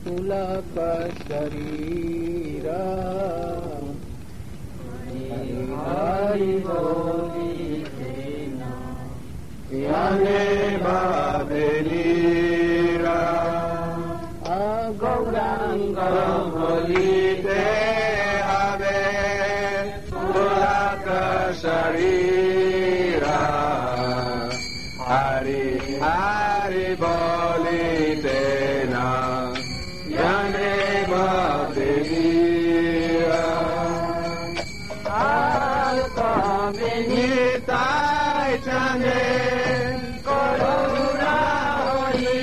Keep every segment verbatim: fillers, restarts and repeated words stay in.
पुलक शरीर हरि हरि बोलिते याने बाबेलीरा गौरांग बोलिते हवे पुलक शरीर हरि हरि बोलिते ना याने बाबेलीरा आल्का निताय चंदे करुणा होई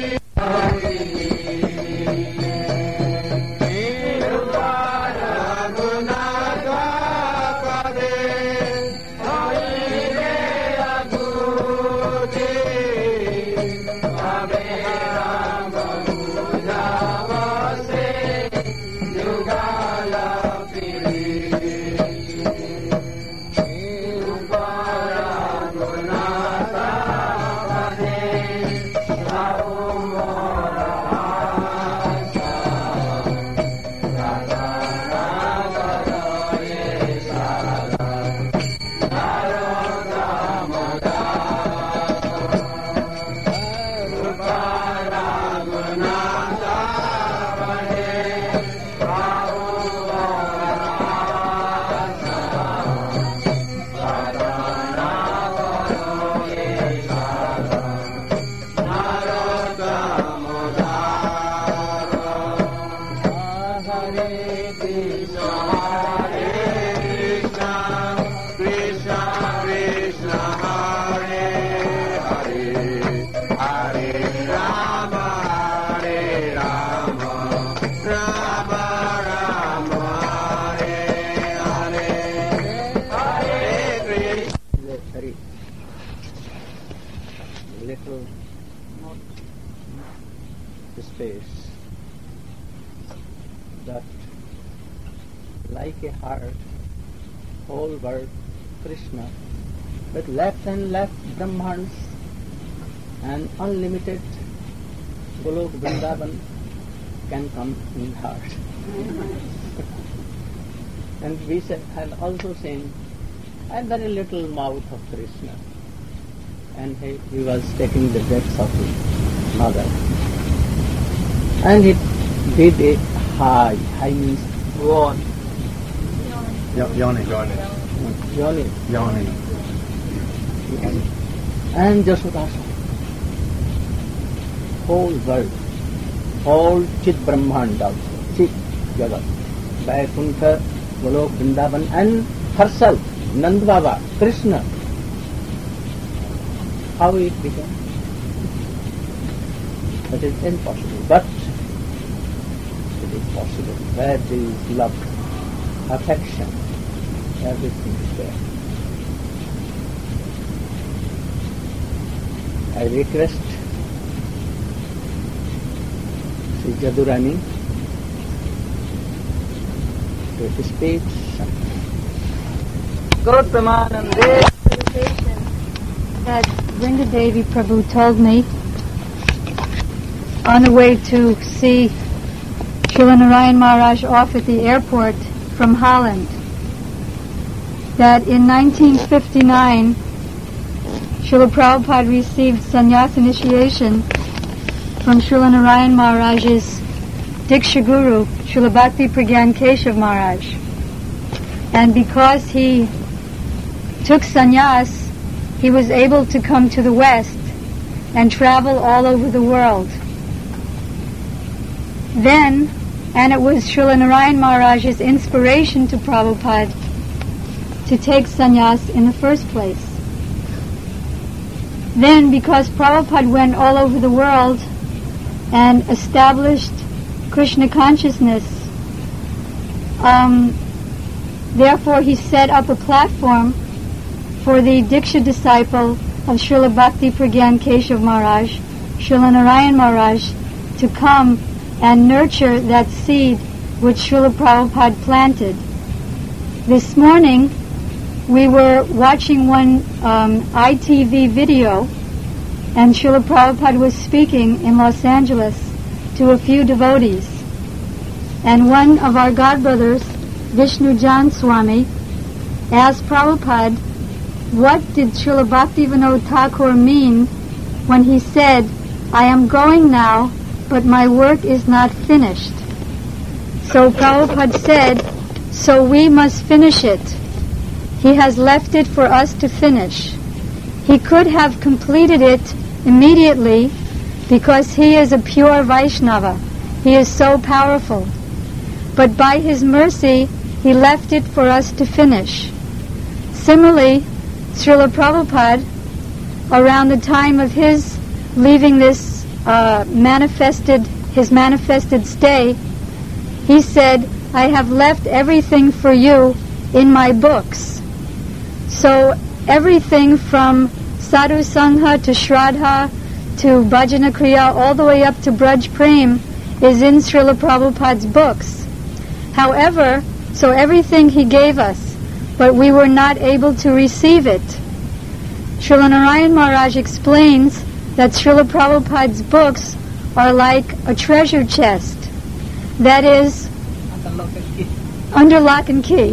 little space that like a heart, whole world Krishna, with left and left Brahmans and unlimited Golok Vrindavan can come in heart. And we said, have also seen a very little mouth of Krishna, and he, he was taking the breaths of his mother, and he did a high. High means Yon. Yoni. Yoni. Yoni. Yoni. And Jashoda, whole world, all Chit Brahmand also, Chit Jagat, Vaikuntha, Golok Vrindavan, and herself, Nand Baba, Krishna. How it became? That is impossible, but it is possible. Where there is love, affection, everything is there. I request Sri Jadurani to speak something. Gautamanande. That Vrindadevi Prabhu told me on the way to see Srila Narayan Maharaj off at the airport from Holland that in nineteen fifty-nine Srila Prabhupada received sannyas initiation from Srila Narayan Maharaj's Diksha Guru, Srila Bhakti Pragyan Keshav Maharaj. And because he took sannyas, he was able to come to the West and travel all over the world. Then, and it was Srila Narayan Maharaj's inspiration to Prabhupada to take sannyas in the first place. Then, because Prabhupada went all over the world and established Krishna consciousness, um, therefore he set up a platform for the Diksha disciple of Srila Bhakti Pragyan Keshav Maharaj, Srila Narayan Maharaj, to come and nurture that seed which Srila Prabhupada planted. This morning, we were watching one um, I T V video, and Srila Prabhupada was speaking in Los Angeles to a few devotees. and one of our godbrothers, Vishnu Jan Swami, asked Prabhupada, what did Srila Bhaktivinoda Thakur mean when he said, I am going now, but my work is not finished? So Prabhupada said, so we must finish it. He has left it for us to finish. He could have completed it immediately because he is a pure Vaishnava. He is so powerful. But by his mercy, he left it for us to finish. Similarly, Srila Prabhupada, around the time of his leaving this uh, manifested, his manifested stay, he said, I have left everything for you in my books. So everything from Sadhu Sangha to Shraddha to Bhajana Kriya all the way up to Braj Prem is in Srila Prabhupada's books. However, so everything he gave us, but we were not able to receive it. Srila Narayan Maharaj explains that Srila Prabhupada's books are like a treasure chest. That is, under lock and key.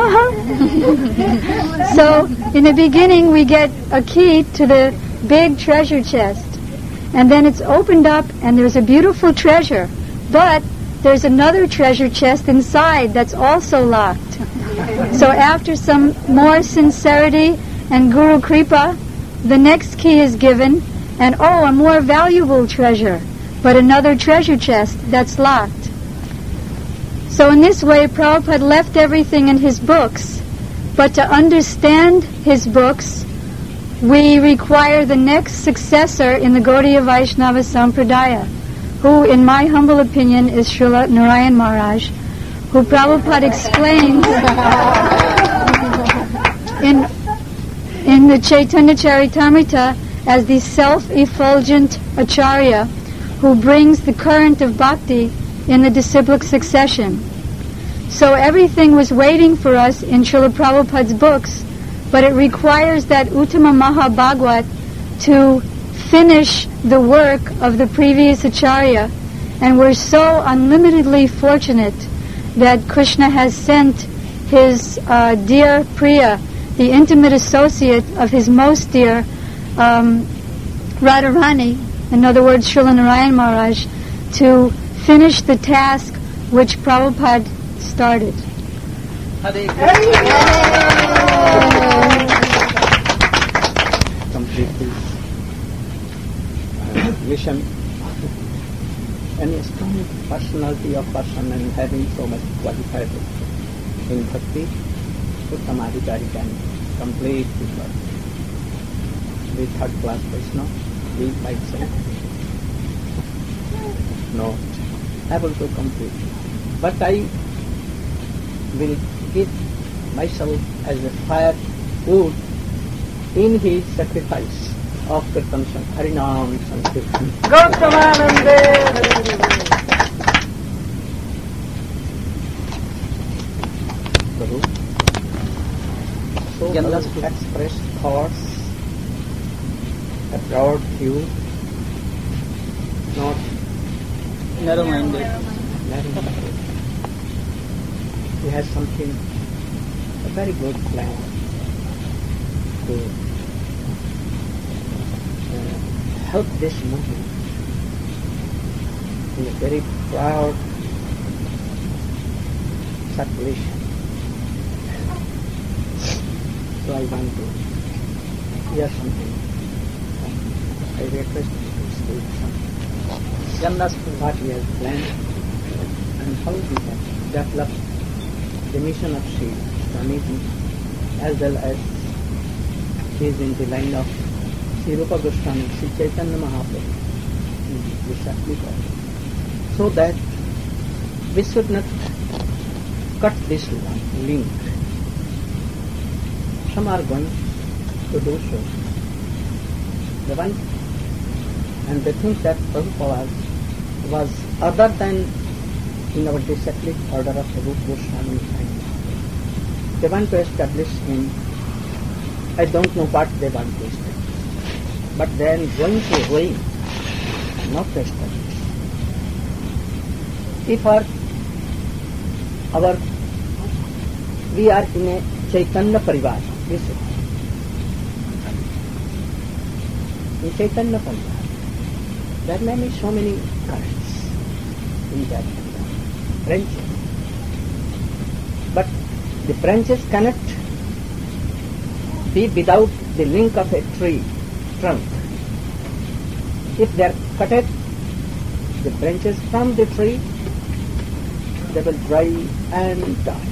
So, in the beginning we get a key to the big treasure chest. And then it's opened up and there's a beautiful treasure. But there's another treasure chest inside that's also locked. So after some more sincerity and Guru Kripa, the next key is given, and oh, a more valuable treasure, but another treasure chest that's locked. So in this way, Prabhupada left everything in his books, but to understand his books, we require the next successor in the Gaudiya Vaishnava Sampradaya, who, in my humble opinion, is Srila Narayan Maharaj, who Prabhupada explains in, in the Chaitanya Charitamrita as the self-effulgent Acharya who brings the current of bhakti in the disciplic succession. So everything was waiting for us in Srila Prabhupada's books, but it requires that Uttama Mahabhagwat to finish the work of the previous Acharya, and we're so unlimitedly fortunate that Krishna has sent his uh, dear Priya, the intimate associate of his most dear um, Radharani, in other words Srila Narayan Maharaj, to finish the task which Prabhupada started. Complete this uh, mission. And a strong personality of person and having so much qualified in bhakti, Uttamadhikari can complete the work. The third class Vaishnava, we might say, no, able to complete. But I will give myself as a fire wood in his sacrifice of Kirtan Harinam Sankirtan. Gautamanande. Guru. So just express thoughts, a broad view, not narrow-minded. narrow-minded. He has something, a very good plan to uh, help this movement in a very proud circulation. So I want to hear something. I request you to speak something. What he has planned and how we can develop the mission of Sri Swamiji, as well as he is in the line of Sri Rupa Goswami, Sri Chaitanya Mahaprabhu, exactly that. So that we should not cut this link. Some are going to do so. The one, and they think that Prabhupada was other than in our disciplic order of the Rupa Goswami. They want to establish him. I don't know what they want to establish, but they are going to ruin, not to establish. If our our we are in a Chaitanya Parivar. This is in Chaitanya Parivar. There may be so many currents in that branches, but the branches cannot be without the link of a tree trunk. If they are cut off, the branches from the tree, they will dry and die.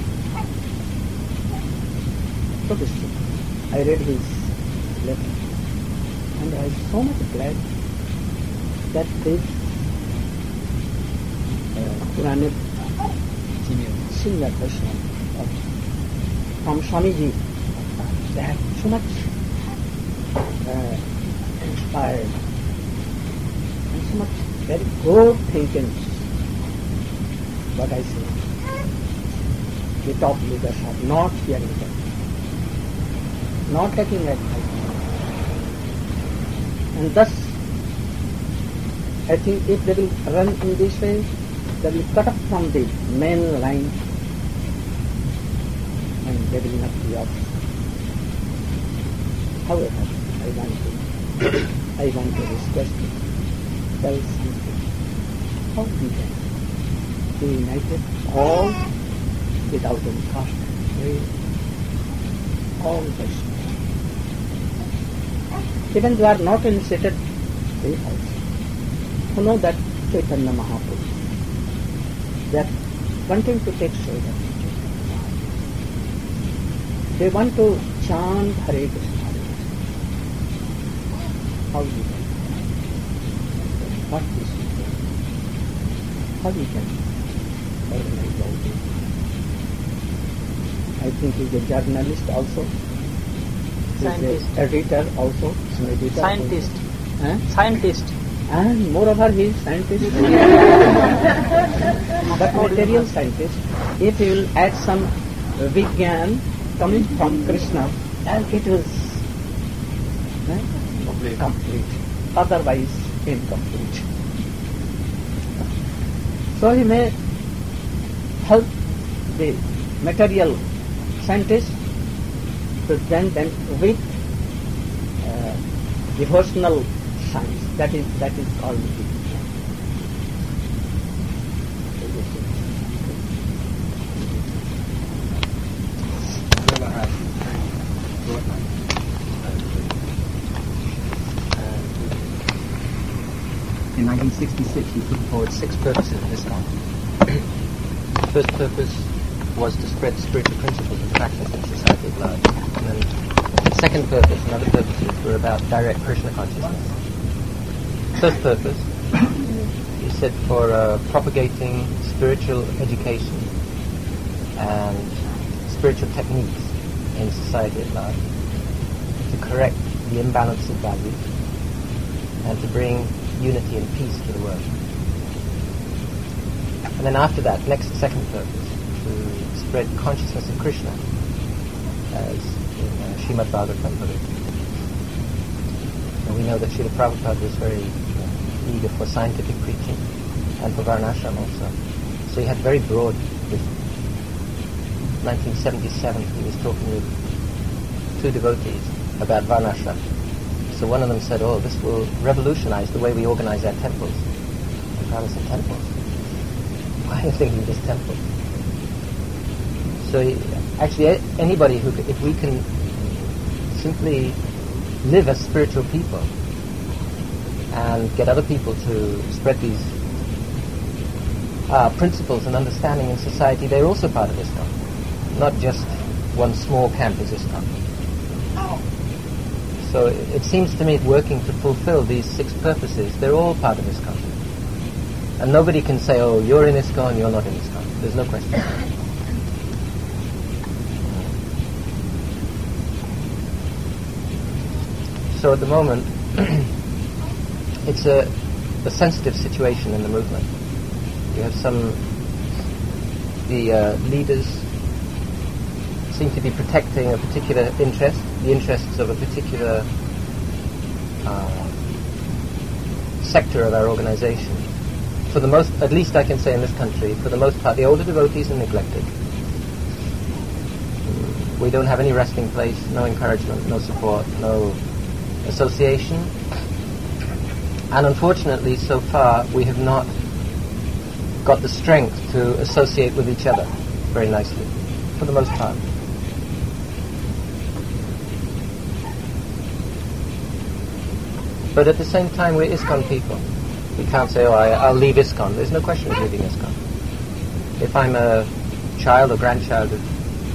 So this thing, I read his letter, and I was so much glad that this uh, Puranic senior person of, from Swamiji, they have so much uh, inspired and so much very good thinking. What I say, the top leaders are not hearing them, not taking advice, and thus I think if they will run in this way, they will cut off from the main line, and they will not be off. However, I want to, I want to request you, tell something. How we can be united, all without any cost, all Vaishnavas. Even they are not initiated, they also who know that Chaitanya Mahaprabhu, they are wanting to take shade of Chaitanya Mahaprabhu. They want to chant Hare Krishna. How we can? What is it? How we can organize all this? I think he is a journalist also. He is an editor also. An editor Scientist. Also. Huh? Scientist. And moreover, he is scientist. But material scientist. If he will add some Vigyan coming from Krishna, then it is eh, complete. complete. Otherwise, incomplete. So he may help the material scientist to present them with uh, devotional science. That is that is called Vigyan. In nineteen sixty-six, he put forward six purposes in Islam. The first purpose was to spread spiritual principles and practice in society at large. And then the second purpose and other purposes were about direct Krishna consciousness. First purpose, he said, for uh, propagating spiritual education and spiritual techniques in society at large, to correct the imbalance of values, and to bring unity and peace to the world. And then after that, next second purpose, to spread consciousness of Krishna, as in uh, Srimad Bhagavatam. And we know that Srila Prabhupada was very uh, eager for scientific preaching and for Varnashram also. So he had very broad vision. nineteen seventy-seven, he was talking with two devotees about Varnashram. So one of them said, oh, this will revolutionize the way we organize our temples. And Prabhupada said, temples? Why are you thinking just temples? So he, actually, anybody who, if we can simply live as spiritual people and get other people to spread these uh, principles and understanding in society, they're also part of Islam. Not just one small camp is Islam. So it, it seems to me working to fulfill these six purposes, they're all part of ISKCON. And nobody can say, oh, you're in ISKCON, you're not in ISKCON. There's no question. So at the moment, it's a, a sensitive situation in the movement. You have some, the uh, leaders seem to be protecting a particular interest, the interests of a particular uh, sector of our organization. for the most, at least I can say in this country, for the most part, the older devotees are neglected. We don't have any resting place, no encouragement, no support, no association. And unfortunately, so far, we have not got the strength to associate with each other very nicely, for the most part. But at the same time, we're ISKCON people. We can't say, oh, I, I'll leave ISKCON. There's no question of leaving ISKCON. If I'm a child or grandchild of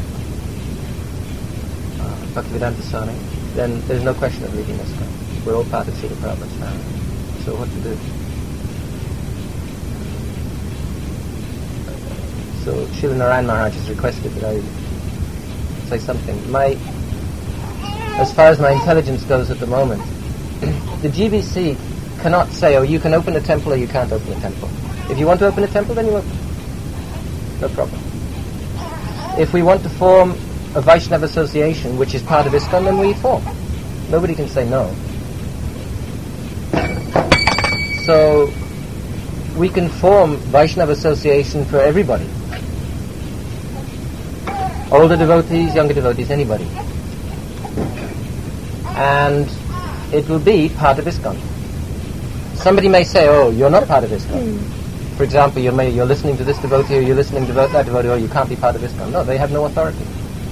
uh, Bhaktivedanta Swami, then there's no question of leaving ISKCON. We're all part of Srila Prabhupada's family. So what to do? So Srila Narayan Maharaj has requested that I say something. My, as far as my intelligence goes at the moment, the G B C cannot say, oh, you can open a temple or you can't open a temple. If you want to open a temple, then you open. No problem. If we want to form a Vaishnava association, which is part of ISKCON, then we form. Nobody can say no. So we can form Vaishnava association for everybody. Older devotees, younger devotees, anybody. And it will be part of ISKCON. Somebody may say, oh, you're not part of ISKCON. Mm. For example, you may, you're listening to this devotee, or you're listening to that devotee, or you can't be part of ISKCON. No, they have no authority.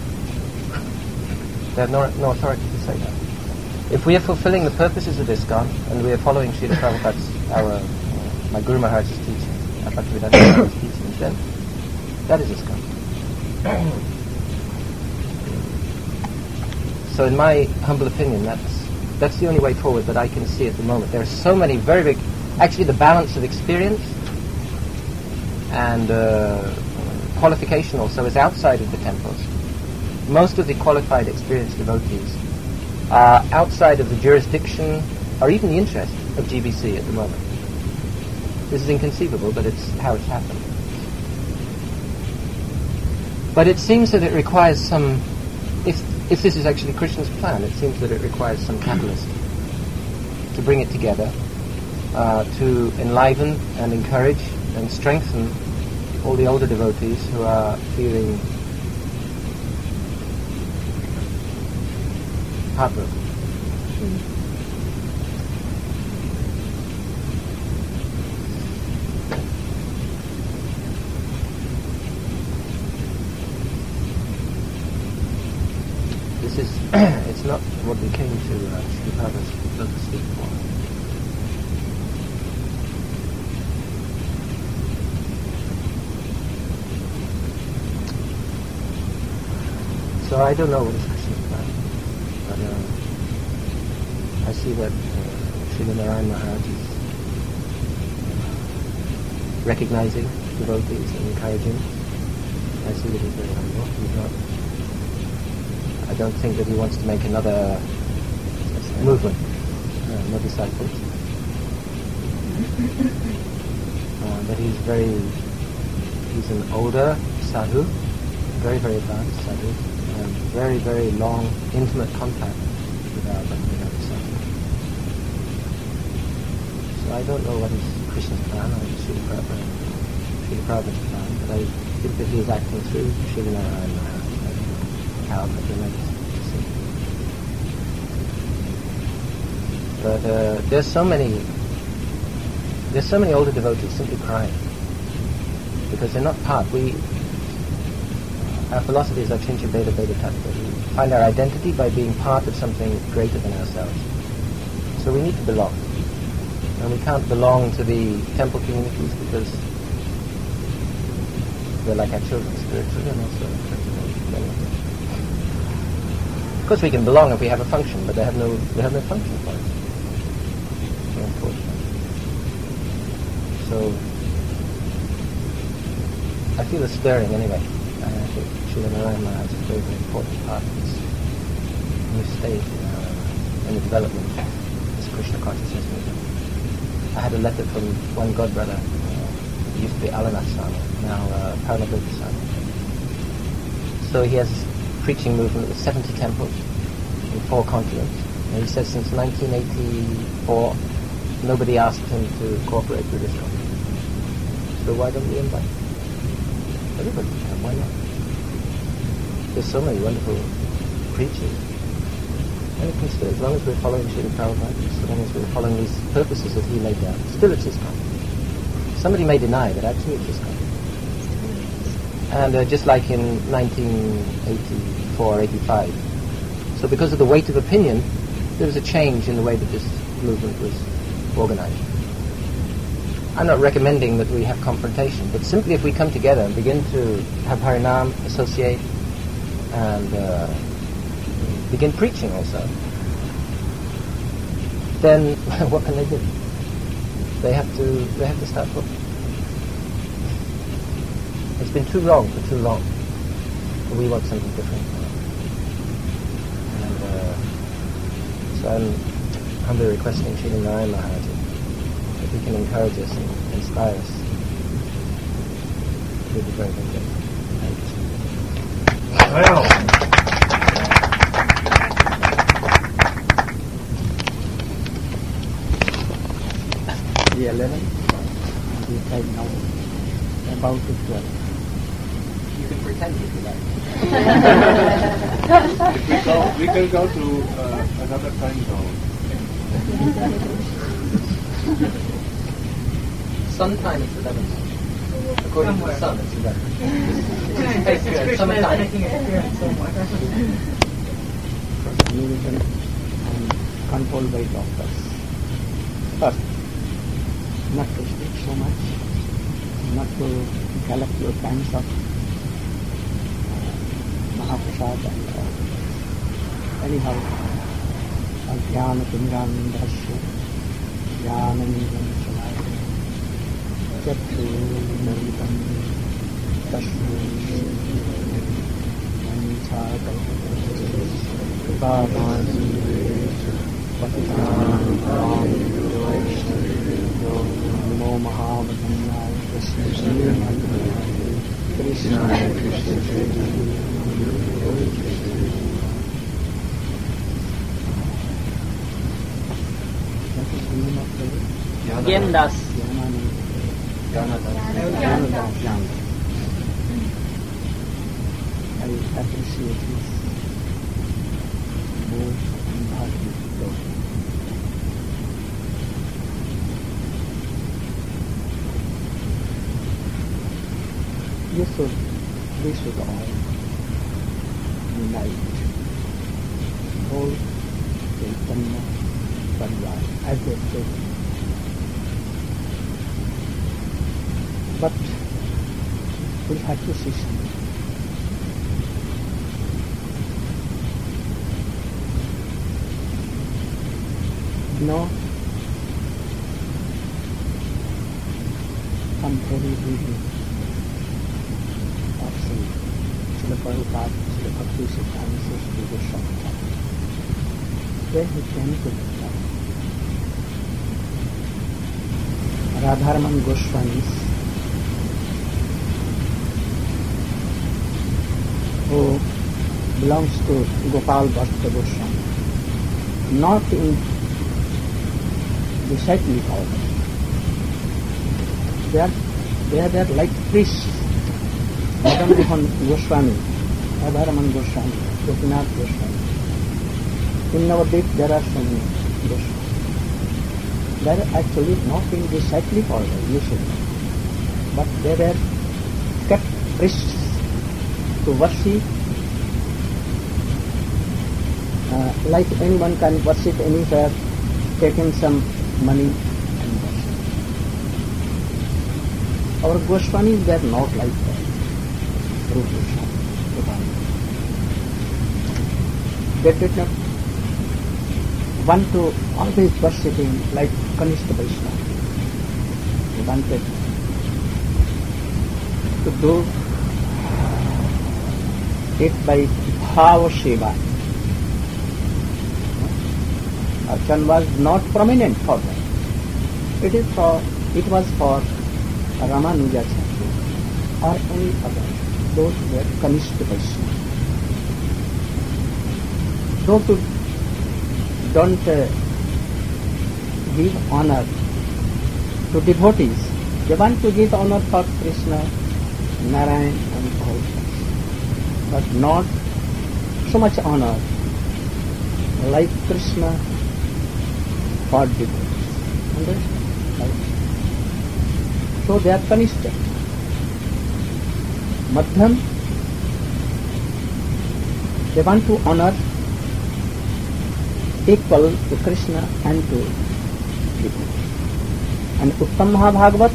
They have no, no authority to say that. If we are fulfilling the purposes of ISKCON, and we are following Srila Prabhupada's, our, uh, my Guru Maharaj's teachings, our Bhaktivedanta Swami's teachings, then that is ISKCON. So in my humble opinion, that's That's the only way forward that I can see at the moment. There are so many very big... Actually, the balance of experience and uh, qualification also is outside of the temples. Most of the qualified, experienced devotees are outside of the jurisdiction or even the interest of G B C at the moment. This is inconceivable, but it's how it's happened. But it seems that it requires some... If, If this is actually Krishna's plan, it seems that it requires some catalyst to bring it together, uh, to enliven and encourage and strengthen all the older devotees who are feeling heartbroken. Mm. This is, it's not what we came to uh, Srila Prabhupada's lotus feet for. So I don't know what is Krishna's plan, but uh, I see that uh, Srila Narayan Maharaj is uh, recognizing devotees and encouraging. I see that he's very humble. He's not... I don't think that he wants to make another movement, uh, no disciples. uh, but he's very, he's an older sadhu, very, very advanced sadhu, and very, very long, intimate contact with our Bhaktivedanta Swami. So I don't know what is Krishna's plan or Srila Prabhupada, Srila Prabhupada's plan, but I think that he is acting through Srila Narayan Maharaj. How but uh, there's so many there's so many older devotees simply crying because they're not part. We our philosophy is Achincha Beda Beda Tattva. We find our identity by being part of something greater than ourselves. So we need to belong, and we can't belong to the temple communities because they're like our children spiritually and also spiritually. Of course, we can belong if we have a function, but they have no they have no function for us. So unfortunate. So I feel a stirring anyway. And I think Srila Narayan Maharaj is a very, very important part of this new stage in, our, in the development of this Krishna consciousness movement. I had a letter from one godbrother, uh, he used to be Alanath Swami, now uh, Paramabhuta Swami. So he has preaching movement with seventy temples in four continents. And he says since nineteen eighty-four, nobody asked him to cooperate with ISKCON. So why don't we invite everybody to come? Why not? There's so many wonderful preachers. And you consider, as long as we're following Srila Prabhupada, as long as we're following these purposes that he laid down, still it's ISKCON. Somebody may deny, but actually it's ISKCON. And uh, just like in nineteen eighty-four, eighty-five. So because of the weight of opinion, there was a change in the way that this movement was organized. I'm not recommending that we have confrontation, but simply if we come together and begin to have Harinam, associate, and uh, begin preaching also, then what can they do? They have to they have to start looking. It's been too wrong for too long. We want something different. And uh, so I'm humbly requesting Srila Narayan Maharaj if he can encourage us and inspire us. It would be very, very good. Thank you. Well. The eleven, we tried now, about to twelve. You can pretend if you like. If we, go, we can go to uh, another time zone. Sun time is eleven. According to the sun, it's eleven. It's, it's, it's summertime. Television and controlled by doctors. First, not to speak so much, not to collect your kinds of uh, Mahaprasad and uh, anyhow, Jnana Pingan Drashya, Jnana Nidam Shalaya, Chakru Naritam, Tashmu, Mancha Kalpata, Kripavansi, Patitan, Ram, Namo Mahavadanyaya Krishna Krishna Krishna Gyandas. I appreciate his bold and hearty love. You should, we should all unite, whole Chaitanya Parivar, as they say. But we have to see something. No, some very reading of Srila Prabhupada, Srila Bhakti Siddhanta, Srila Goswami. When he came to the Radharaman Goswamis, who belongs to Gopal Bhatta Goswami, not in the cyclic order. They are, they are there like priests. Madanmohan Goswami, Radharaman Goswami, Gopinath Goswami. In Navadvip there are so many Goswamis. They are actually not in the cyclic order usually, but they were kept priests to worship, uh, like anyone can worship anywhere, taking some money and worship. Our Goswamis were not like that. Rupa Goswami. They did not want to always worship him like Kanishka Vaishnava. They wanted to do it by Bhava Seva. Archan was not prominent for them. It is for it was for Ramanujacharya or any other, those who were Kanishka Vaishnava. Those who don't uh, give honor to devotees They want to give honor for Krishna, Narayan and all that, but not so much honor like Krishna for devotees. Understand? Right? So they are punished. Madhyam, they want to honor equal to Krishna and to devotees. And Uttam Mahabhagavat,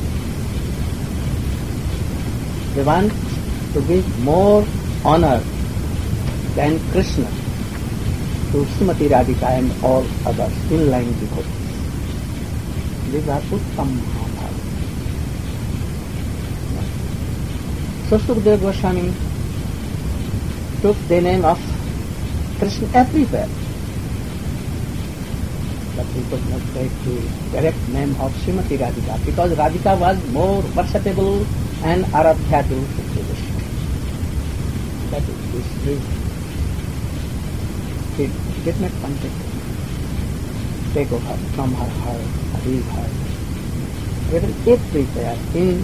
they want to give more honor than Krishna to Srimati Radhika and all others in line devotees. These are Uttam Mahabhagavat. So Sukadeva Goswami took the name of Krishna everywhere, but he could not take the correct name of Srimati Radhika because Radhika was more versatile and Aradhya to Sukadeva Goswami. That is this reason. He did not want to take over from her heart, his heart. Everywhere, in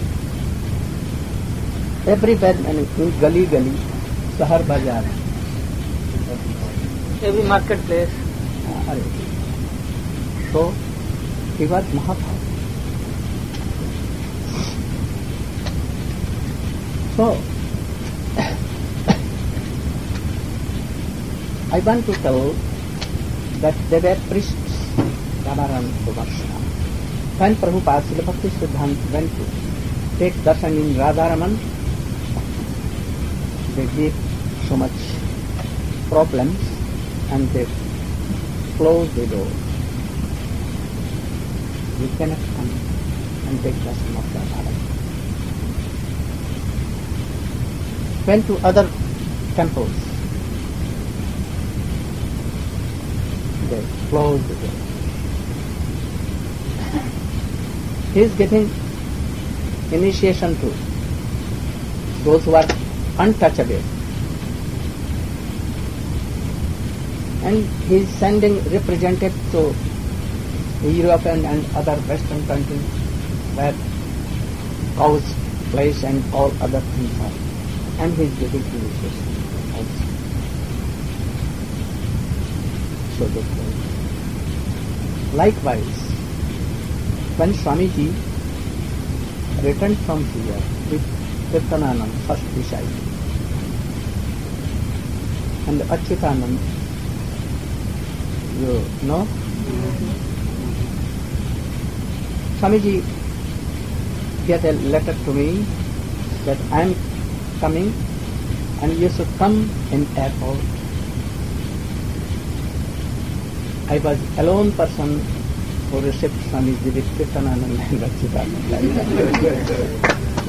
everywhere, and in gully gully, Sahar Bazaar, every marketplace. Uh, so he was Mahabharata. So I want to tell that there were priests, Radharam Kumarsha. When Prabhupada Srila Bhakti Siddhanta went to take darshan in Radharaman, they gave so much problems and they closed the door. You cannot come and take darshan of Radharaman. Went to other temples. They closed the door. He is getting initiation to those who are untouchable. And he is sending representatives to European and other Western countries where cows, place and all other things are. And he is getting initiation also. So that likewise, when Swamiji returned from here with Kirtananand, first disciple, and Achyutanand, you know, Swamiji gave a letter to me that I am coming and you should come in airport. I was alone person who received Swamiji with Kirtananand and Achyutanand.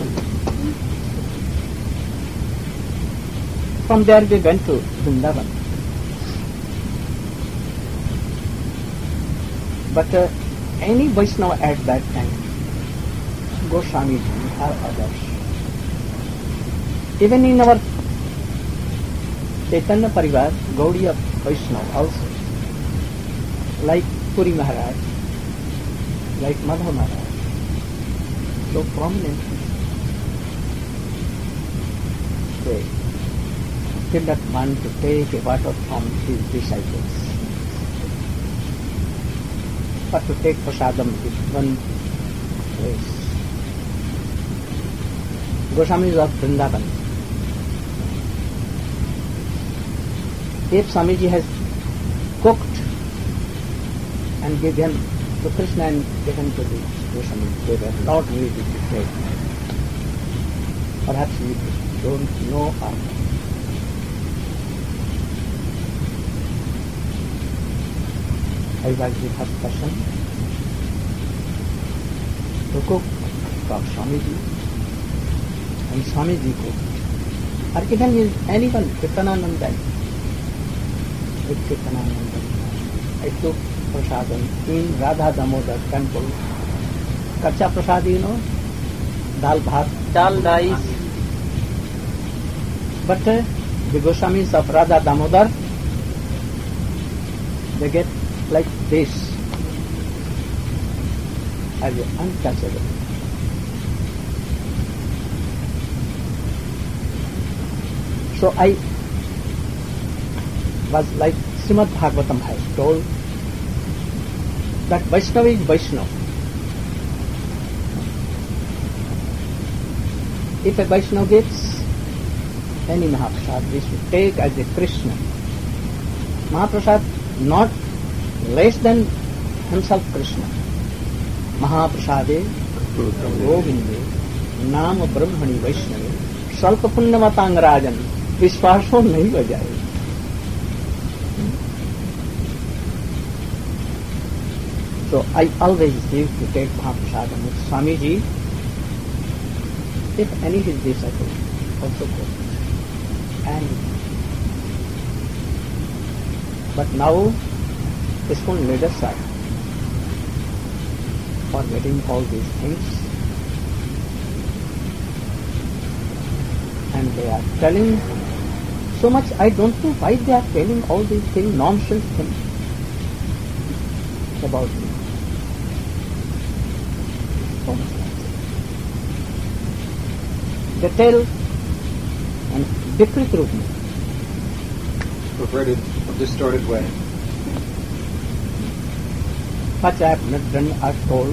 From there we went to Vrindavan. But uh, any Vaishnava at that time, Goswamiji or others, even in our Chaitanya Parivar, Gaudiya Vaishnava also, like Puri Maharaj, like Madhav Maharaj, so prominent, they did not want to take a water from his disciples, but to take prasadam with one place. Goswami is of Vrindavan. If Swamiji has cooked and given to Krishna and given to the Goswami, they were not ready to take. Perhaps we don't know or I was the first person to cook for Swamiji, and Swamiji cooked. Or even with anyone, Kirtananand, with Kirtananand, I took prasadam in Radha Damodar temple. Kacha prasad, you know, dal bhat, Dal rice. But uh, the Goswamis of Radha Damodar, they get like this as untouchable. So I was like Srimad Bhagavatam has told that Vaishnava is Vaishnava. If a Vaishnava gets any Mahaprasad, we should take as a Krishna. Mahaprasad not less than himself Krishna. Mahaprasade Govinde Nama Brahmani Vaishnave Salpa Punnamatang Rajan Vishwaso nahi bajaye. So I always used to take Mahaprasadam with Swamiji. If any his disciple also go. And but now ISKCON made aside for getting all these things, and they are telling so much. I don't know why they are telling all these things, nonsense things about me. So much they tell and Vikrit रूप में perverted, distorted way. What I have not done, I have told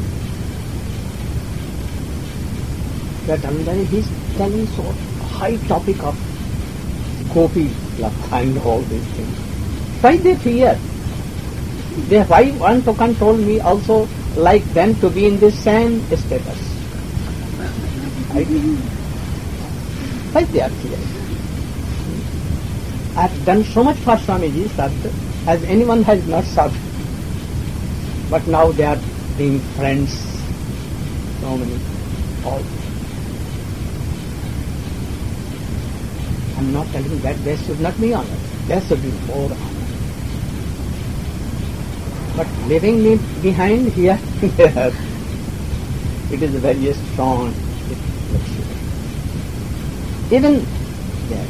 that Dhananjay is telling so high topic of gopi love and all these things. Why they fear? They why want to control me also like them to be in this same status? I why they are fearing? I have done so much for Swamiji served as anyone has not served. But now they are being friends, so many, all. I am not telling that they should not be honored. There should be more honor. But leaving me behind here, there, it is very strong. Even there,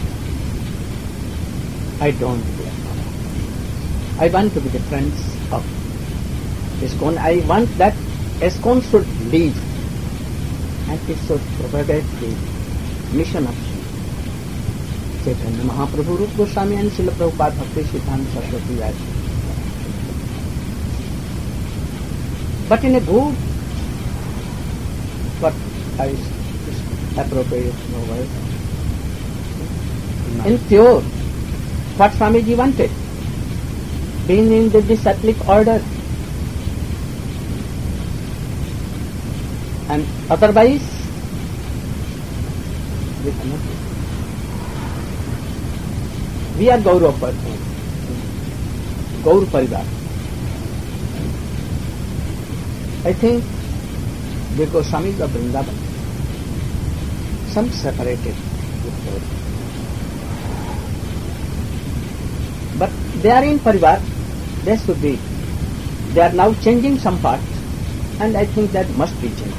I don't fear. I want to be the friends of ISKCON. I want that ISKCON should lead and it should propagate the mission of Chaitanya Mahaprabhu, Rupa Goswami and Srila Prabhupada Bhakti Siddhanta Saraswati Raj. But in a good, what I appropriate no word. In pure, what Swamiji wanted, being in the disciplic order. And otherwise, we cannot. We are Gaurav Parivar, Gaur Parivar. I think the Goswamis of Vrindavan, some separated with Gaur. But they are in Parivar, they should be. They are now changing some parts, and I think that must be changed.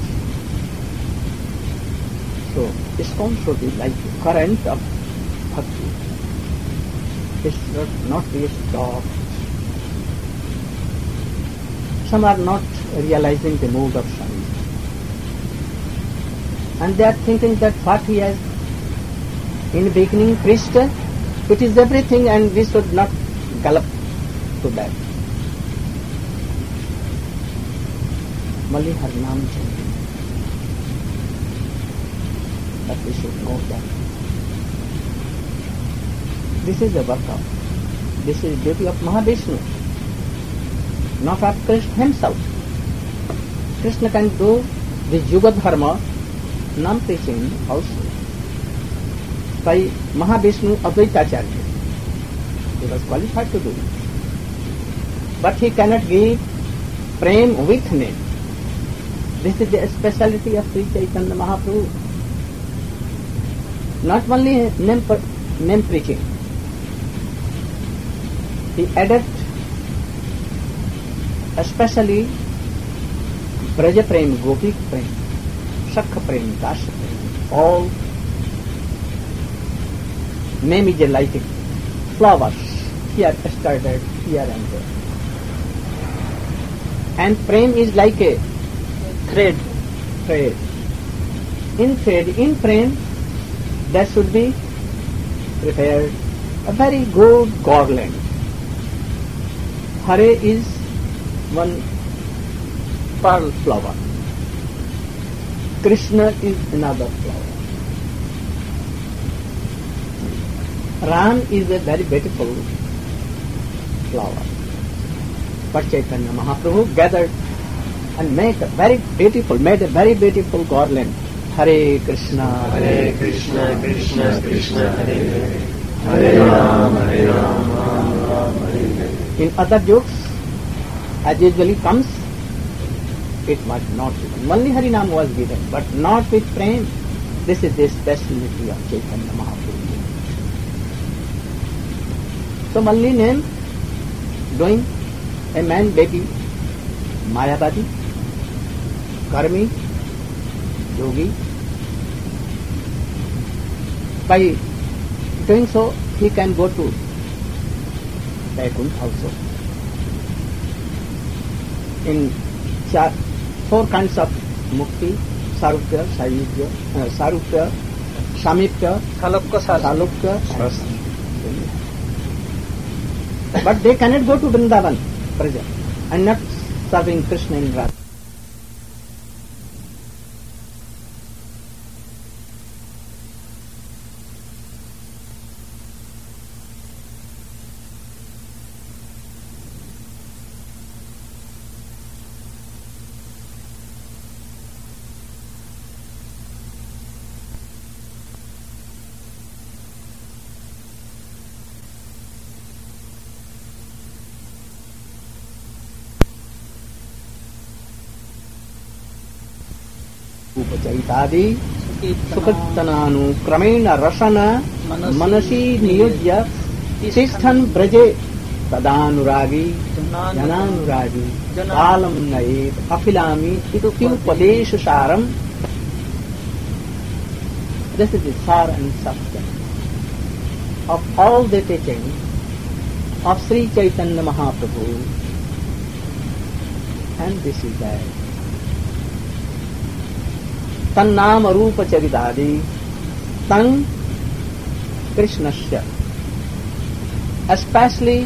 So, ISKCON should be like the current of bhakti. It should not be stopped. Some are not realizing the mood of Swami. And they are thinking that what he has in the beginning preached, it is everything and we should not gallop to that. Mali Harnam chanting. But we should know that this is the work of, this is the duty of Mahavishnu, not of Krishna himself. Krishna can do the Yuga Dharma, Nam preaching also. By Mahavishnu Advaitacharya, he was qualified to do it. But he cannot give prem with name. This is the speciality of Sri Chaitanya Mahaprabhu. Not only name, name preaching, he added especially Braja Prem, Gopi Prem, Sakha Prem, Dasha Prem, all name is like flowers, here started, here and there. And Prem is like a thread, thread. In thread, in Prem, there should be prepared a very good garland. Hare is one pearl flower. Krishna is another flower. Ram is a very beautiful flower. But Chaitanya Mahaprabhu gathered and made a very beautiful, made a very beautiful garland. Hare Krishna, Hare Krishna, Krishna Krishna, Hare Hare, Hare Ram, Hare Ram, Ram Ram, Hare Hare. In other jokes, as usually comes, it was not given. Only Harinam was given, but not with prem. This is the speciality of Chaitanya Mahaprabhu. So only name, doing a man baby, Mayavadi, Karmi, Yogi. By doing so, he can go to Vaikuntha also. In char, four kinds of mukti, Sarupya, Sayujya, uh, Sarupya, Samipya, Salukya, Salukya, and but they cannot go to Vrindavan, present, and not serving Krishna in Radha. उपचरितादि सुकृतनानु क्रमेण रसन मनसी नियोज्य तिष्ठन् ब्रजे तदानुरागी जनानुरागी कालम नयेत अखिलामि इत्युपदेश सारम. This is the sar and substance of all the teachings of Sri Chaitanya Mahaprabhu, and this is that तन्नाम रूप चरितादि तं कृष्णस्य, especially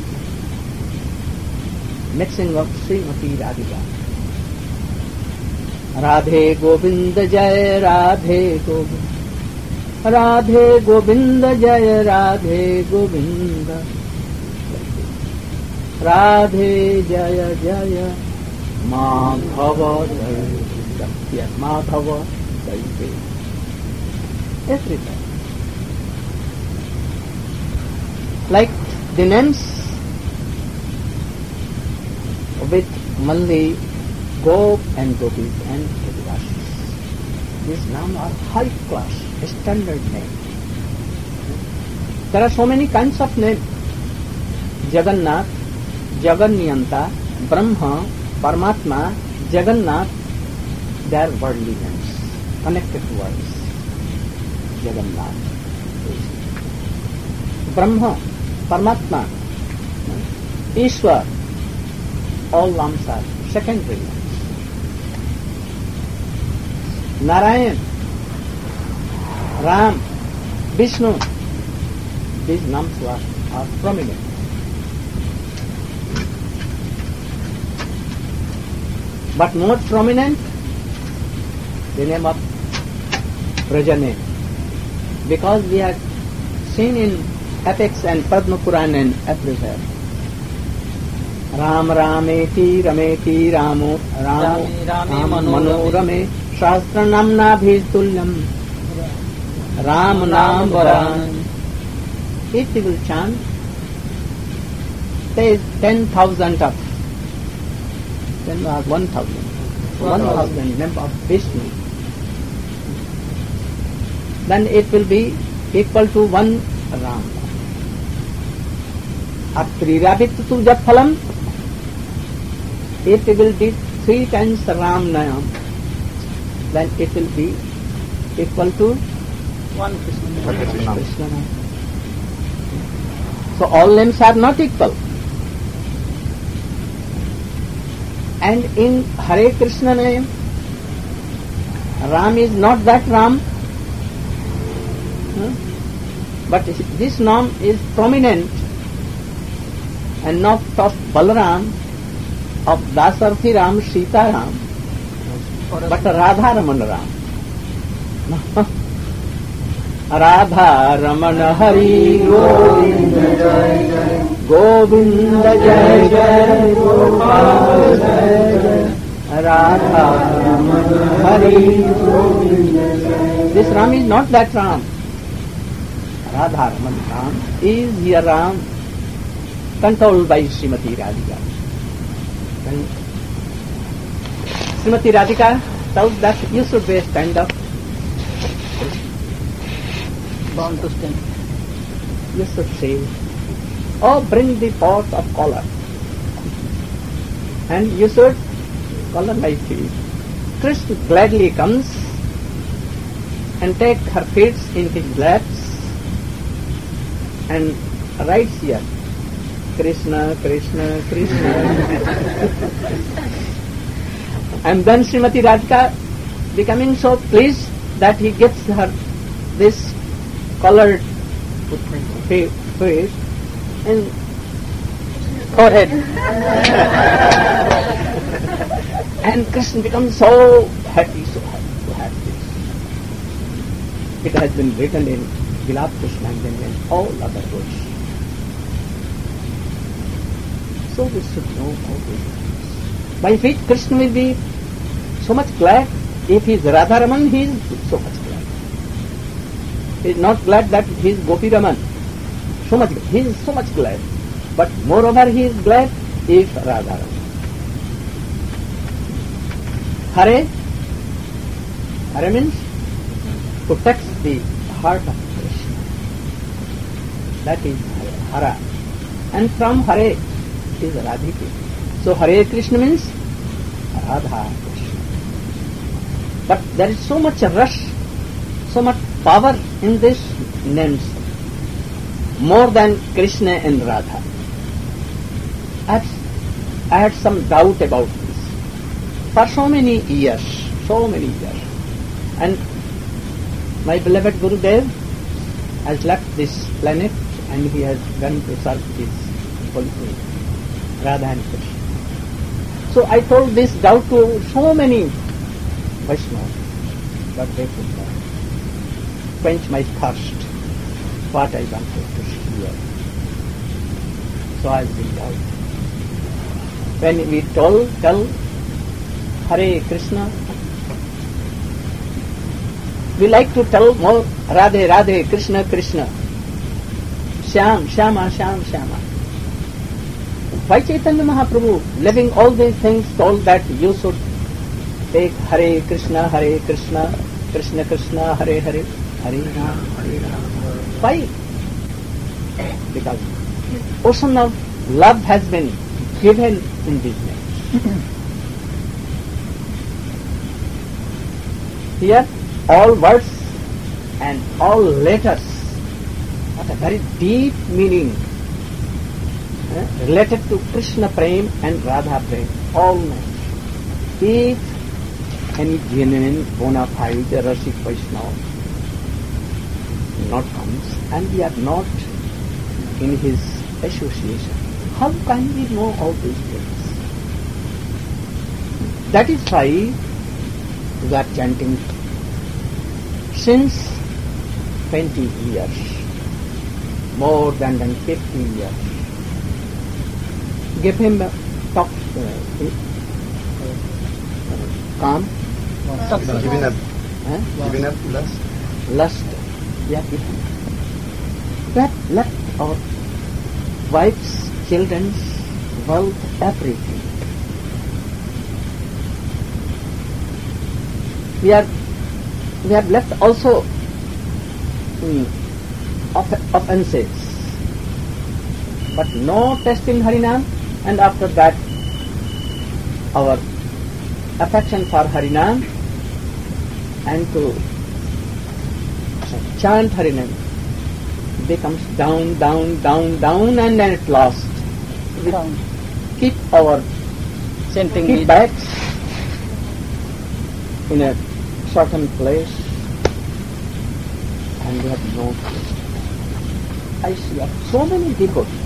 mixing of Srimati Radhika. Radhe Govind Jai Radhe Govind, Radhe Govind Jai Radhe Govind, Radhe Jaya Jaya Madhava Jaya. Yes, Madhava, Saite. Everything. Like the names with Malli, Gop and Gopis and Gopirashis. These names are high class, standard names. There are so many kinds of names. Jagannath, Jaganniyanta, Brahma, Paramatma, Jagannath. They are worldly names, connected to words. Jagannath, Brahma, Paramatma, Ishwar, all names are secondary names. Narayan, Ram, Vishnu, these names are, are prominent. But more prominent, the name of Brajane, because we have seen in epics and Padma Puran and everywhere. Ram Rameti Rameti Ramo Ramo Ram Mano Rame Shastra Namna Bhitulyam Ram Nam Varan. If we will chant, there is ten thousand of, then are one thousand. One thousand name of Vishnu. Then it will be equal to one Ram. Atrirabhit tu jap phalam. If we will do three times Ram Nayam, then it will be equal to one Krishna. Krishna Nayam. So all names are not equal. And in Hare Krishna name, Ram is not that Ram. Huh? But this name is prominent and not of Balaram, of Dasarthi Ram, Sita Ram, but Radha Raman Ram. Radha Raman Hari Govinda Jai Jai Govinda Jai Jai Gopal Jai Jai Radha Raman Hari Govinda Jai. This Ram is not that Ram. Radha Raman Ram is here Ram controlled by Srimati Radhika. And Srimati Radhika tells that you should be a stand-up, born to stand. You should say, oh, bring the pot of color, and you should color my feet. Krishna gladly comes and take her feet in his laps and writes here, Krishna, Krishna, Krishna. And then Srimati Radhika becoming so pleased that he gives her this colored face and forehead. And Krishna becomes so happy, so happy, so happy. It has been written in Vilap Krishna and all other books. So we should know how to. By which Krishna will be so much glad. If he is Radha Raman, he is so much glad. He is not glad that he is Gopi Raman. So much, he is so much glad. But moreover, he is glad if Radha Raman. Hare, Hare means protects the heart of Krishna. That is Hara. And from Hare is Radhika. So Hare Krishna means Radha Krishna. But there is so much rush, so much power in these names, more than Krishna and Radha. I had, I had some doubt about this. For so many years, so many years. And my beloved Gurudev has left this planet and he has gone to serve his holy queen, Radha and Krishna. So I told this doubt to so many Vaishnavas, but they could not quench my thirst, what I wanted to hear. So I was in doubt. When we told, tell Hare Krishna, we like to tell more Radhe, Radhe, Krishna, Krishna, Shyam, Shyama, Shyam, Shyama. Why Chaitanya Mahaprabhu, living all these things, told that you should take Hare Krishna, Hare Krishna, Krishna Krishna, Hare Hare, Hare Ram, Hare Ram. Why? Because ocean of love has been given in these names. Here, all words and all letters have a very deep meaning eh, related to Krishna Prem and Radha Prem. All names. If any genuine, bona fide, Rasik Vaishnava not comes and we are not in his association, how can we know all these things? That is why we are chanting since twenty years, more than, than fifty years. Give him a talk, uh, uh, calm. Giving up. Huh? Giving up lust. Lust. Yeah, given. That left our wives, children's, wealth, everything. We are we have left also mm, off- offenses, but no taste in Harinam, and after that our affection for Harinam and to chant Harinam becomes down, down, down, down, and then at last we keep our chanting keep backs in a certain place and we have no place. I see of so many devotees.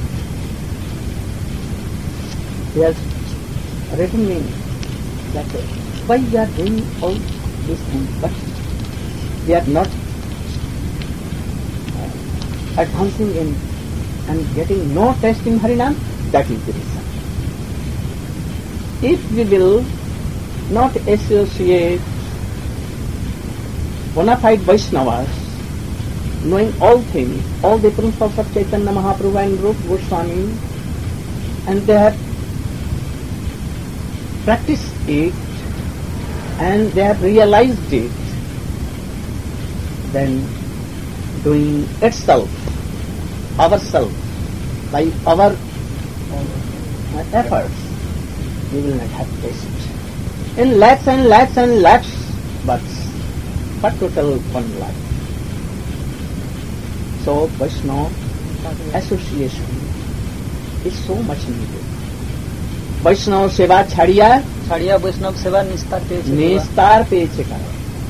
He has written me that uh, why we are doing all these things, but we are not uh, advancing in and getting no taste in Harinam. That is the reason. If we will not associate bona fide Vaishnavas, knowing all things, all the principles of Chaitanya Mahaprabhu and Rupa Goswami, and they have practiced it and they have realized it, then doing itself, ourselves, by our uh, efforts, we will not have taste. In lakhs and lakhs and lakhs, but but total one life. So Vaishnava association is so much needed. Vaishnava seva chhadiya छाड़िया वैष्णव सेवा निस्तार पे निस्तार पे chekara.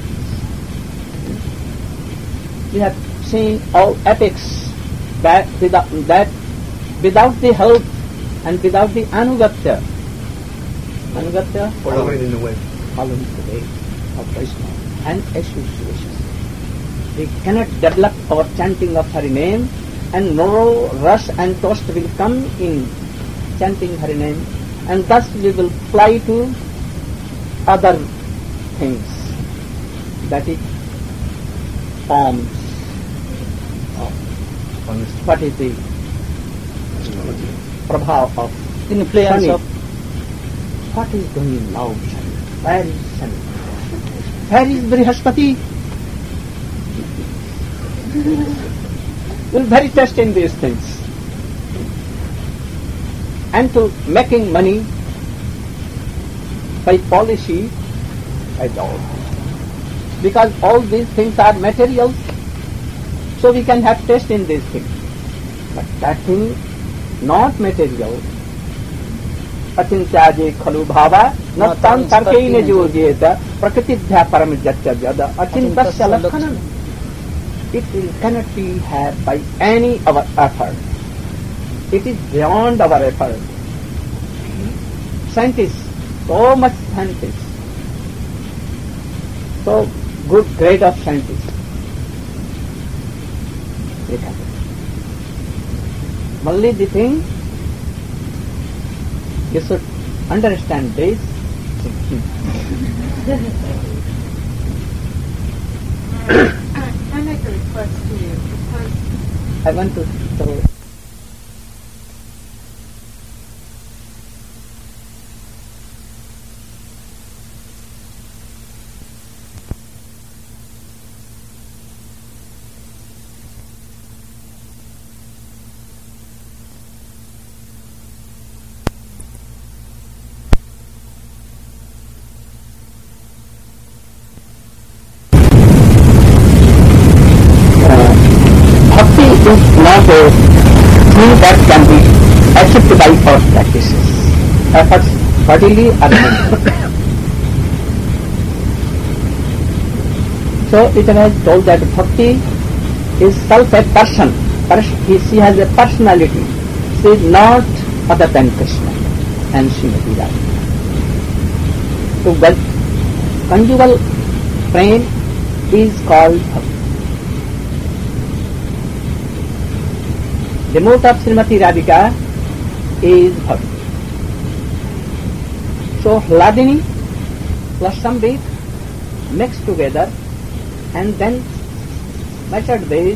We have seen all epics that without that without the help and without the anugatya, anugatya Following in the way. following the way of Vaishnava and association. We cannot develop our chanting of Hari name, and no rush and toast will come in chanting Hari name, and thus we will fly to other things, that is forms of what is the prabhav of influence Shani. of What is going now, Shani? Where is Shani? Where is Brihaspati? Will very test in these things. And to making money by policy, I doubt. Because all these things are material, so we can have taste in these things. But that thing, not material. Achintyaje khalu bhava, nattan tarkeine jojeta, prakrtidhya paramijjatya vyada, achintasya lakhanam. It will, cannot be had by any of our effort. It is beyond our effort. Scientists, so much scientists, so good grade of scientists. They can. Only the thing, you should understand this. I make a request to you because I want to tell. Is not a thing that can be achieved by our practices, efforts, bodily or mentally. So it has told that bhakti is self a person. She has a personality. She is not other than Krishna and Srimati Radhika. So but conjugal prem is called bhakti. The mode of Srimati Radhika is bhakti. So Hladini plus Sambit mixed together and then measured this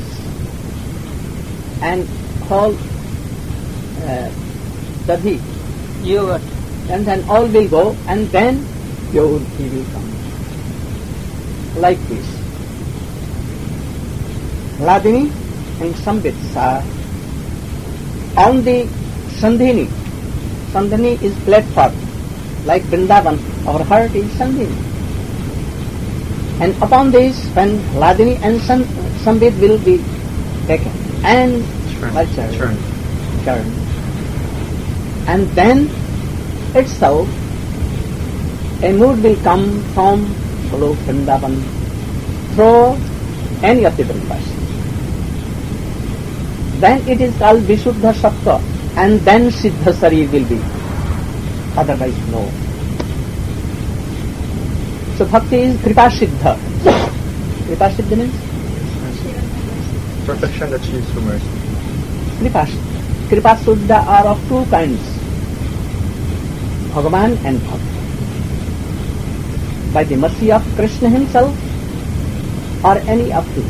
and whole uh, Dadhi, you and then all will go and then pure he will come. Like this. Hladini and Sambit are on the Sandhini. Sandhini is platform, like Vrindavan, our heart is Sandhini. And upon this, when Hladini and Sambit will be taken and turn, turn. turn. And then itself, a mood will come from below Vrindavan through any of the Vrindavas. then it is called Vishuddha Sattva, and then Siddha Sarir will be. Otherwise, no. So Bhakti is Kripa Siddha. Kripa Siddha means? Perfection achieved through mercy. Kripa Kripa Siddha are of two kinds, Bhagavan and Bhakti. By the mercy of Krishna himself or any of his.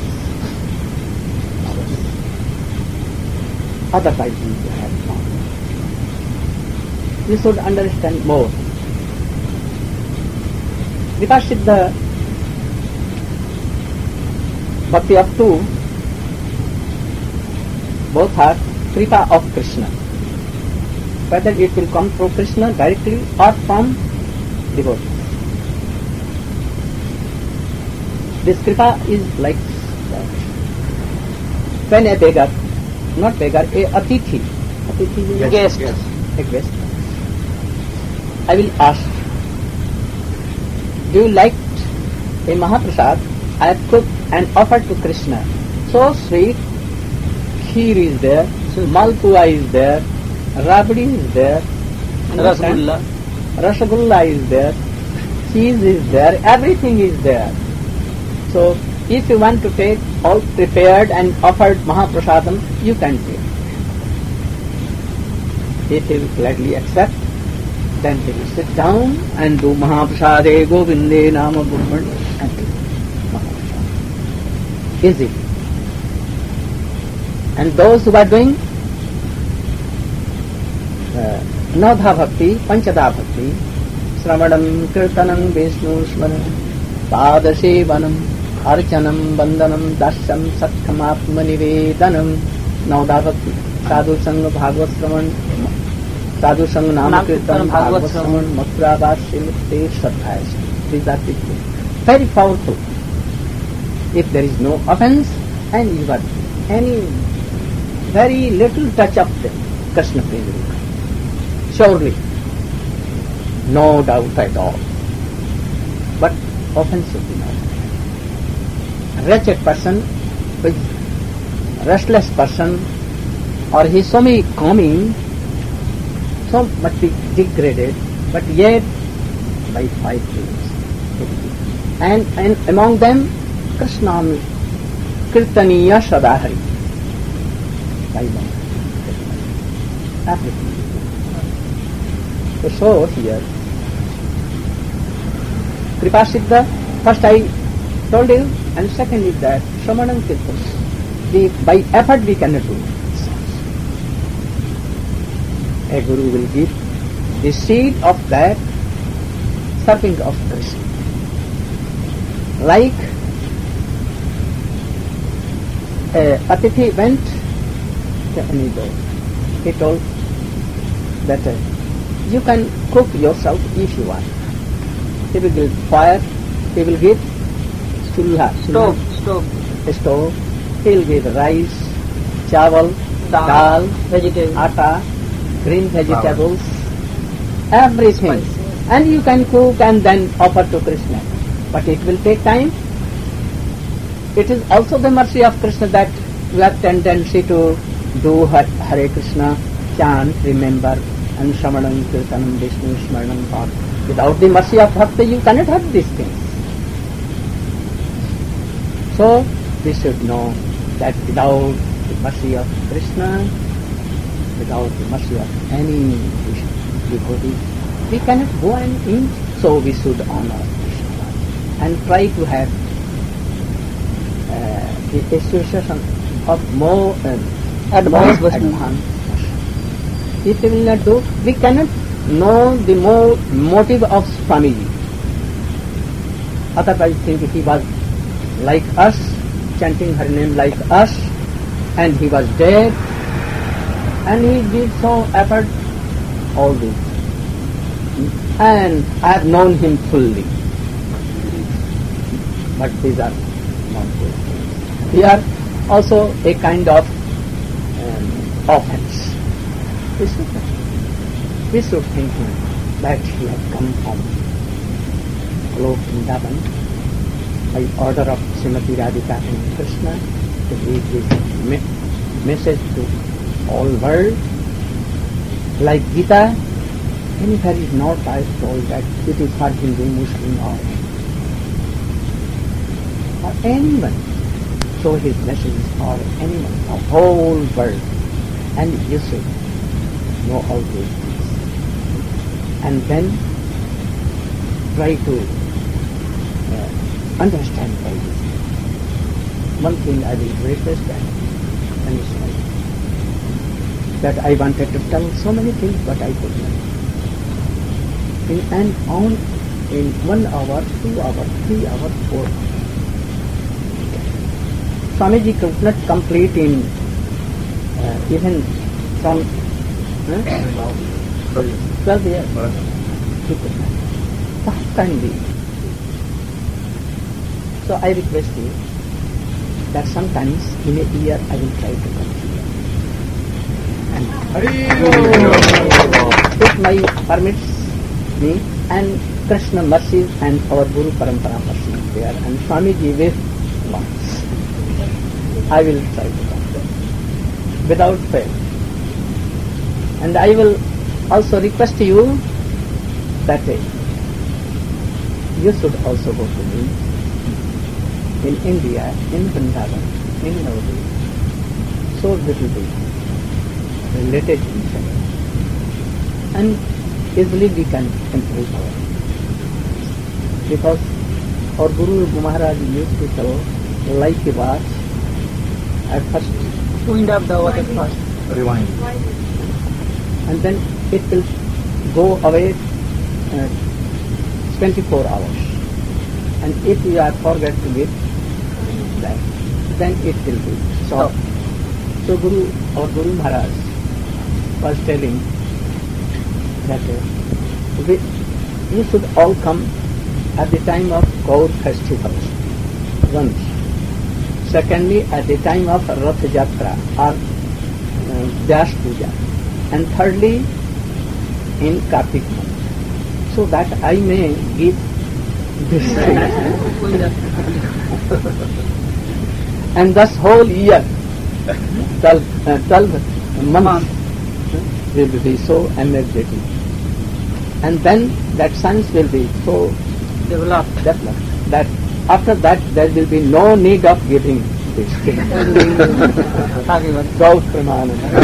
Otherwise we have not. We should understand more. Kripa Siddha, Bhakti of two, both are Kripa of Krishna. Whether it will come through Krishna directly or from devotee. This Kripa is like that. When a beggar, not beggar, a atithi, atithi is a guest, yes. a guest. I will ask, do you like a Mahaprasad I have cooked and offered to Krishna? So sweet, kheer is there, malpua is there, rabdi is there, Rasgulla. Rasgulla is there, cheese is there, everything is there. So, if you want to take all prepared and offered Mahaprasadam, you can take. If he will gladly accept, then he will sit down and do Mahaprasade Govinde Nama Brahman and take Mahaprasad. Easy. And those who are doing uh, Navdha Bhakti, Panchada Bhakti, Sravanam, Kirtanam, Vishnu Smaranam, Padasevanam, Archanam, Bandanam, Dasham, Satkam, Atma Nivedanam, Navdha Bhakti, Sadhu Sangha, Bhagavad Sravan, Sadhu Sangha, Nama Kirtan, Bhagavad Sravan, Mathura Bhasya, Mukte, Sadhayas. These are people very powerful. If there is no offense and you got any very little touch of them, Krishna Prema, surely, no doubt at all. But offense should be not. Wretched person, with restless person, or he is so many coming, so much degraded, but yet by five things. And, and among them, Krishna Kirtaniya Sadahari. By one. Everything. So here, Kripa Siddha, first I told you, and second is that Shravanam Kirtan. The, by effort we cannot do. A guru will give the seed of that serving of Krishna. Like a Atithi went to any door. He told that uh, you can cook yourself if you want. He will give fire, he will give chulha, Stove, stove, stove, he will give rice, chawal, Dal, dal, vegetable, atta, green vegetables, everything. And you can cook and then offer to Krishna. But it will take time. It is also the mercy of Krishna that you have tendency to do Hare Krishna, chant, remember, and Shravanam, Kirtanam, Vishnu, Smaranam, thought. Without the mercy of Bhakti, you cannot have these things. So, we should know that without the mercy of Krishna, without the mercy of any devotee, we cannot go and eat. So, we should honor Krishna and try to have uh, the association of more um, Advanced more version. advanced. If we will not do, we cannot know the more motive of Swamiji. Otherwise, think he was like us, chanting her name like us, and he was dead, and he did so effort all this. And I have known him fully. But these are not good. They are also a kind of um, offense. We should, we should think that he had come from Golok Vrindavan by order of Srimati Radhika and Krishna to give his message to all world. Like Gita, anywhere is not I told that it is for Hindu, Muslim or, or anyone. So his message is for anyone, the whole world. And you should know all these things. And then try to uh, understand all this. One thing I will request that, and it's like that I wanted to tell so many things, but I could not. In and on in one hour, two hours, three hours, four hours. Swamiji could not complete in uh, even from huh? twelve years. He could not. How can be? So I request you that sometimes in a year I will try to come here. And if my permits me, and Krishna mercy and our Guru Parampara mercy is there, and Swamiji with wants, I will try to come there without fail. And I will also request you that uh, you should also go to me in India, in Vrindavan, in Navadvip, so little bit related to each other, and easily we can improve our life. Because our Guru Maharaj used to tell, like a watch, at first wind up the water first, Rewind. and then it will go away uh, twenty-four hours. And if you are forget to give that, then it will be so. So Guru, our Guru Maharaj was telling that uh, we, you should all come at the time of Gaur festivals, once. Secondly, at the time of Rath Jatra or uh, Vyas Puja. And thirdly, in Kartik month. So that I may give this thing. And thus whole year, twelve, uh, twelve months will be so energetic. And then that science will be so developed, developed that after that there will be no need of giving this thing. Gaur Premanand.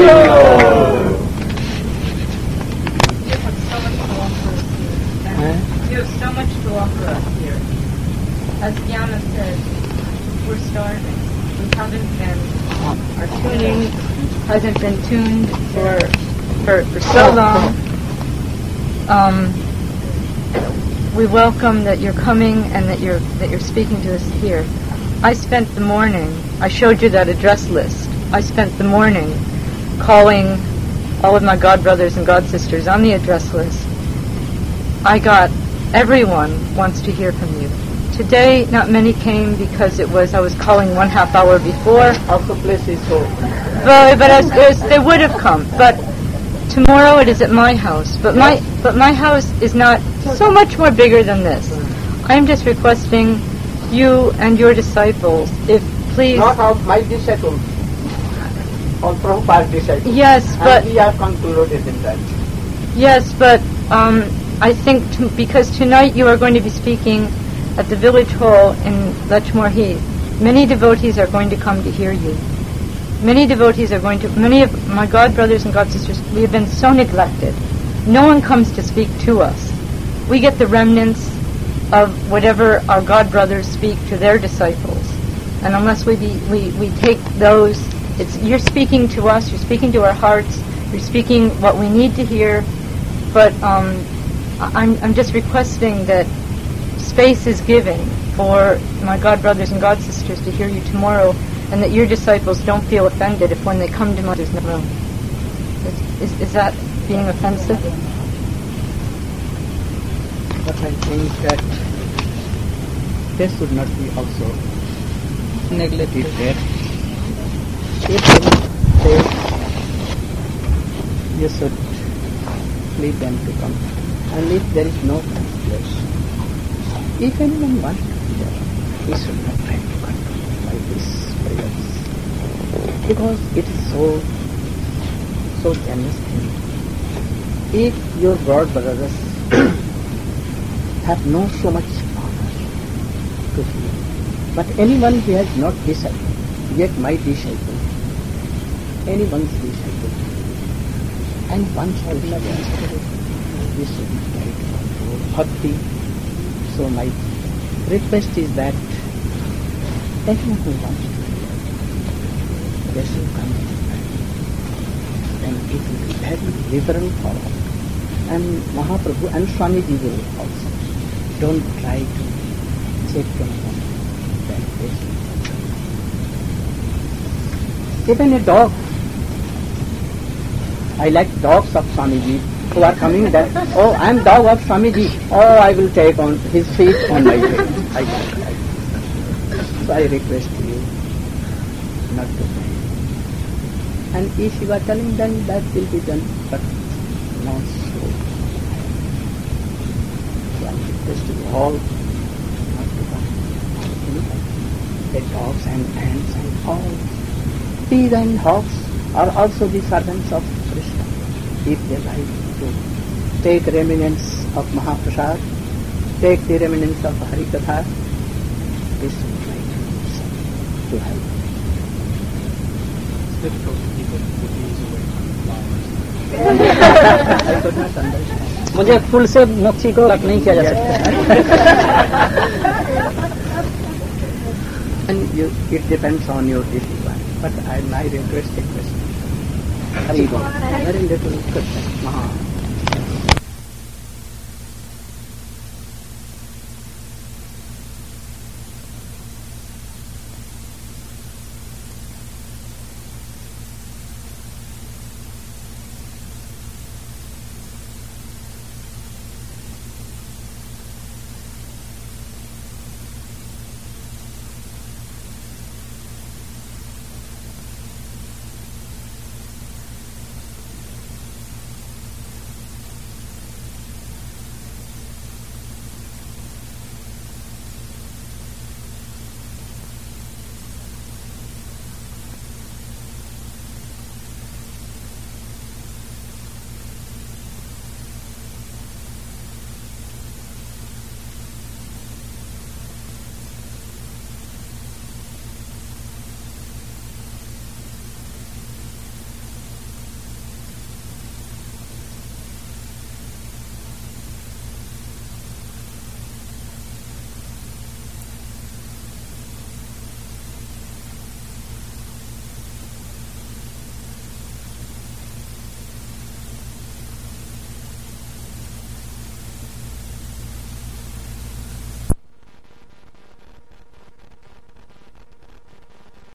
You have so much to offer us here. As Yana said, we're starving. We haven't been, our tuning hasn't been tuned for for, for so long. Um, we welcome that you're coming and that you're that you're speaking to us here. I spent the morning, I showed you that address list. I spent the morning calling all of my god brothers and god sisters on the address list. I got, everyone wants to hear from you. Today, not many came because it was, I was calling one half hour before. Also place is so. Well, but as, as they would have come. But tomorrow it is at my house. But my but my house is not so much more bigger than this. I'm just requesting you and your disciples, if please. Not of my disciples, or Prabhupada's disciples. Yes, but and we are concluded in that. Yes, but um, I think t- because tonight you are going to be speaking at the village hall in Lechmore Heath. Many devotees are going to come to hear you. Many devotees are going to, many of my god brothers and god sisters, we have been so neglected. No one comes to speak to us. We get the remnants of whatever our god brothers speak to their disciples. And unless we be, we, we take those, it's, you're speaking to us, you're speaking to our hearts, you're speaking what we need to hear, but um, I'm, I'm just requesting that space is given for my god brothers and god sisters to hear you tomorrow, and that your disciples don't feel offended if when they come to my there's no room. Is, is, is that being offensive? But I think that this should not be also neglected that if they you should lead them to come. And if there is no place, if anyone wants to be there, he should not try to control by this prayers. because it is so, so generous thing. If your God brothers have no so much honor to feel, but anyone who has not disciple, yet my disciple, anyone's disciple, and one shall be disciple, this should be carried for bhakti. So my request is that anyone who wants to do, they should come to and it will be very liberal for all. And Mahaprabhu and Swamiji will also. Don't try to check them on that basis. Even a dog. I like dogs of Swamiji who are coming that, oh, I am dog of Swamiji. Oh, I will take on his feet on my way. I, I, so I request you not to pray. And if you are telling them, that will be done, but not so. So I request you all not to buy the dogs and ants and all. Bees and hawks are also the servants of Krishna. If they like to take remnants of Mahaprasad, take the remnants of Harikatha, this will try to serve, to help. It's difficult to keep the bees away from the flowers. I could not understand. मुझे फूल से मोक्षी को अलग नहीं किया जा सकता। And you, it depends on your discipline. But I, my request is very little question.